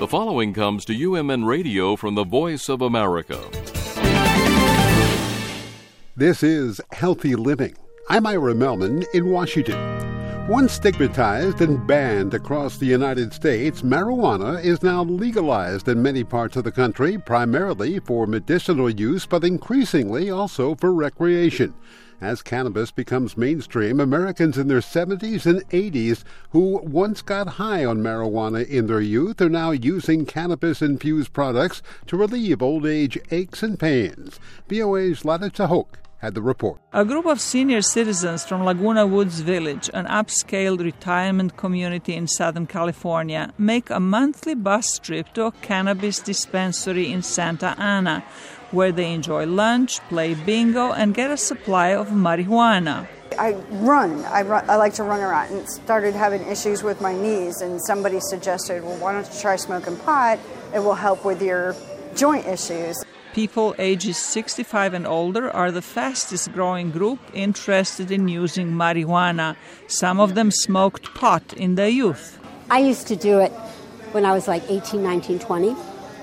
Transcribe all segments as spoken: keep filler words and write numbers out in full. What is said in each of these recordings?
The following comes to U M N Radio from the Voice of America. This is Healthy Living. I'm Ira Melman in Washington. Once stigmatized and banned across the United States, marijuana is now legalized in many parts of the country, primarily for medicinal use, but increasingly also for recreation. As cannabis becomes mainstream, Americans in their seventies and eighties who once got high on marijuana in their youth are now using cannabis-infused products to relieve old age aches and pains. V O A's Lada Tahok had the report. A group of senior citizens from Laguna Woods Village, an upscale retirement community in Southern California, make a monthly bus trip to a cannabis dispensary in Santa Ana, where they enjoy lunch, play bingo, and get a supply of marijuana. I run. I run. I like to run around and started having issues with my knees, and somebody suggested, well, why don't you try smoking pot? It will help with your joint issues. People ages sixty-five and older are the fastest growing group interested in using marijuana. Some of them smoked pot in their youth. I used to do it when I was like eighteen, nineteen, twenty,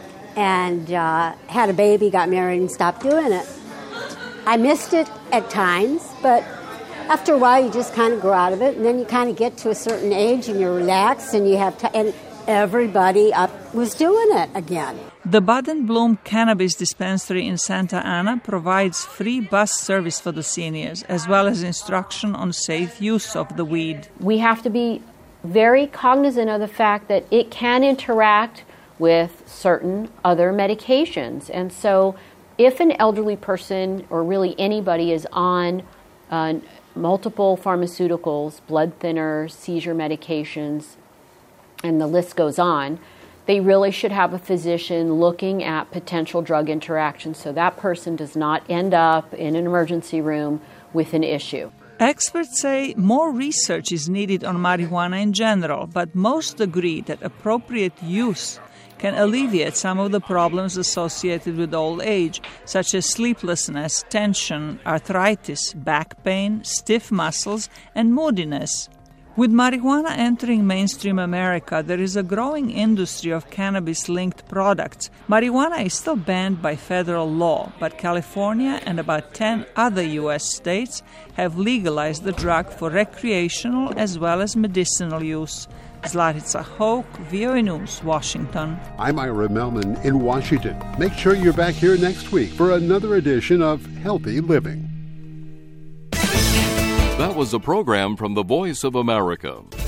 and uh, had a baby, got married, and stopped doing it. I missed it at times, but after a while you just kind of grow out of it, and then you kind of get to a certain age and you're relaxed and you have time, and everybody up was doing it again. The Bud and Bloom Cannabis Dispensary in Santa Ana provides free bus service for the seniors, as well as instruction on safe use of the weed. We have to be very cognizant of the fact that it can interact with certain other medications. And so if an elderly person or really anybody is on uh, multiple pharmaceuticals, blood thinners, seizure medications, and the list goes on, they really should have a physician looking at potential drug interactions so that person does not end up in an emergency room with an issue. Experts say more research is needed on marijuana in general, but most agree that appropriate use can alleviate some of the problems associated with old age, such as sleeplessness, tension, arthritis, back pain, stiff muscles, and moodiness. With marijuana entering mainstream America, there is a growing industry of cannabis-linked products. Marijuana is still banned by federal law, but California and about ten other U S states have legalized the drug for recreational as well as medicinal use. Zlatica Hoke, V O A News, Washington. I'm Ira Melman in Washington. Make sure you're back here next week for another edition of Healthy Living. That was a program from the Voice of America.